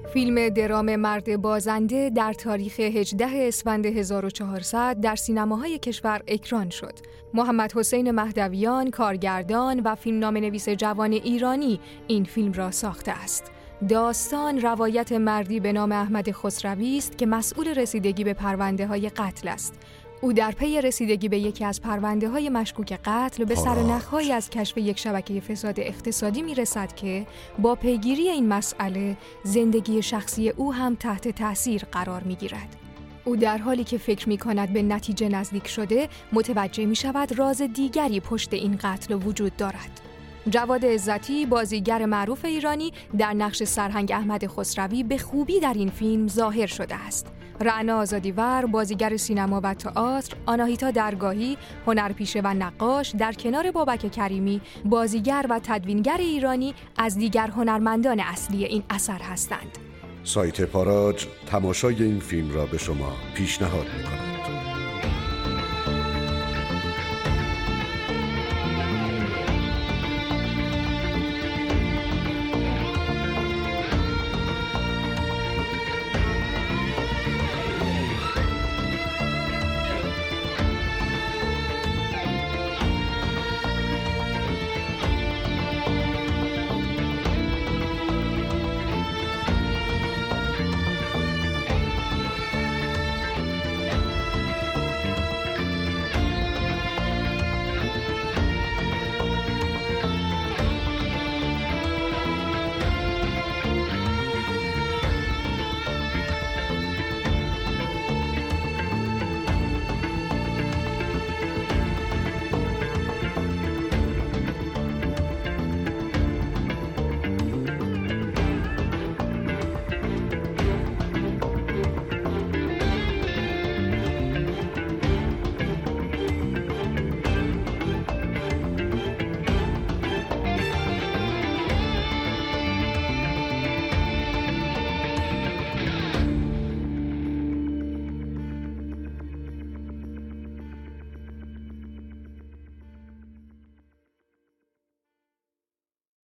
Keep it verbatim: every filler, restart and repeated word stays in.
فیلم درام مرد بازنده در تاریخ هجدهم اسفند هزار و چهارصد در سینماهای کشور اکران شد. محمد حسین مهدویان، کارگردان و فیلمنامه‌نویس جوان ایرانی این فیلم را ساخته است. داستان روایت مردی به نام احمد خسروی است که مسئول رسیدگی به پرونده‌های قتل است. او در پی رسیدگی به یکی از پرونده‌های مشکوک قتل به سرنخ‌هایی از کشف یک شبکه فساد اقتصادی می‌رسد که با پیگیری این مسئله زندگی شخصی او هم تحت تأثیر قرار می‌گیرد. او در حالی که فکر می‌کند به نتیجه نزدیک شده، متوجه می‌شود راز دیگری پشت این قتل وجود دارد. جواد عزتی، بازیگر معروف ایرانی، در نقش سرهنگ احمد خسروی به خوبی در این فیلم ظاهر شده است. رعنا آزادی‌ور، بازیگر سینما و تئاتر، آناهیتا درگاهی، هنرپیشه و نقاش، در کنار بابک کریمی، بازیگر و تدوینگر ایرانی، از دیگر هنرمندان اصلی این اثر هستند. سایت پاراج تماشای این فیلم را به شما پیشنهاد می‌کند.